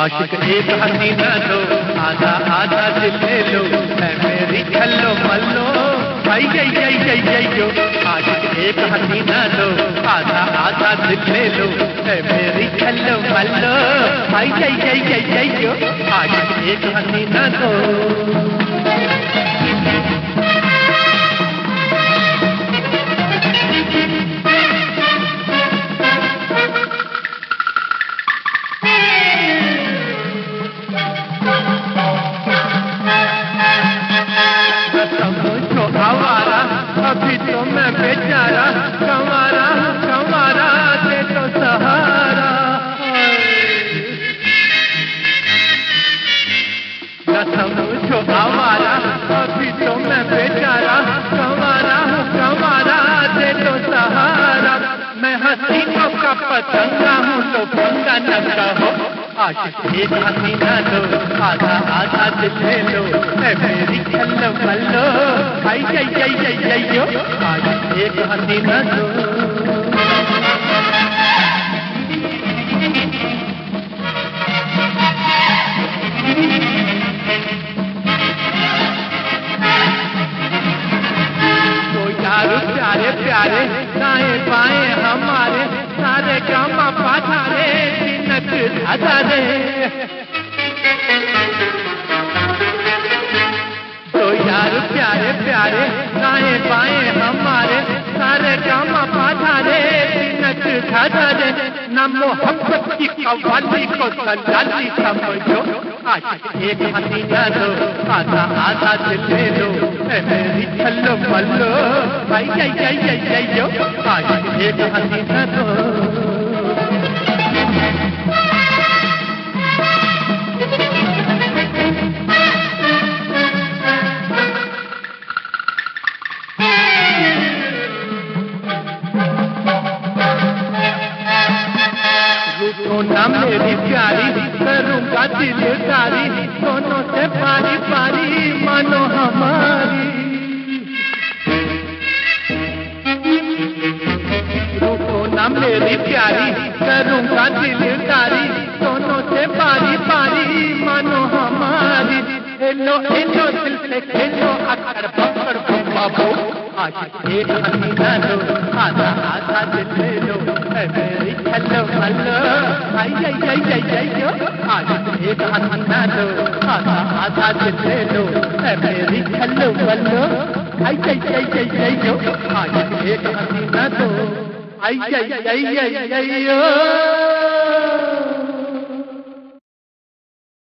आशिक एक हसीना दो, आधा आधा दिल ले लो, है मेरी छल्लो मल्लो, आई आई आई आई आई जो। आशिक एक हसीना दो, आधा आधा दिल ले लो, है मेरी छल्लो मल्लो, आई आई आई आई आई जो। आशिक एक हसीना दो। आवारा अभी तो मैं बेचारा, कंवारा कंवारा दे तो सहारा। न समझो आवारा अभी तो मैं बेचारा, कंवारा कंवारा दे तो सहारा। मैं हसीनों का पतंगा हूँ तो पंगा न कहो। आशिक एक हसीना दो, आधा आधा दिल ले लो, है मेरी छल्लो मल्लो, आई आई आई आई आई जो। आशिक एक हसीना दो। तो यार प्यारे प्यारे दाएं बाएं हमारे, सारे गामा पाधारे आजादे। तो यार प्यारे प्यारे दाएं बाएं हमारे, सारे गामा पाधारे नच आजादे। न मोहब्बत की कव्वाली को दलाली समझो। आशिक एक हसीना दो, आधा आधा दिल ले लो, है मेरी छल्लो मल्लो, आई आई आई आई आई जो। आशिक एक हसीना दो। रूठो ना मेरी प्यारी, करूँगा दिलदारी, दोनों से पारी पारी मानो हमारी। रूठो ना मेरी प्यारी, करूँगा दिलदारी, दोनों से पारी पारी मानो हमारी। हेलो हेलो दिल से खेलो अकड़ पकड़ बाबू। आशिक एक हसीना दो, आधा आधा दिल ले लो, है मेरी छल्लो मल्लो, आई आई आई आई आई जो। आशिक एक हसीना दो, आधा आधा दिल ले लो, है मेरी छल्लो मल्लो, आई आई आई आई आई जो। आशिक एक हसीना दो, आई आई आई आई आई जो।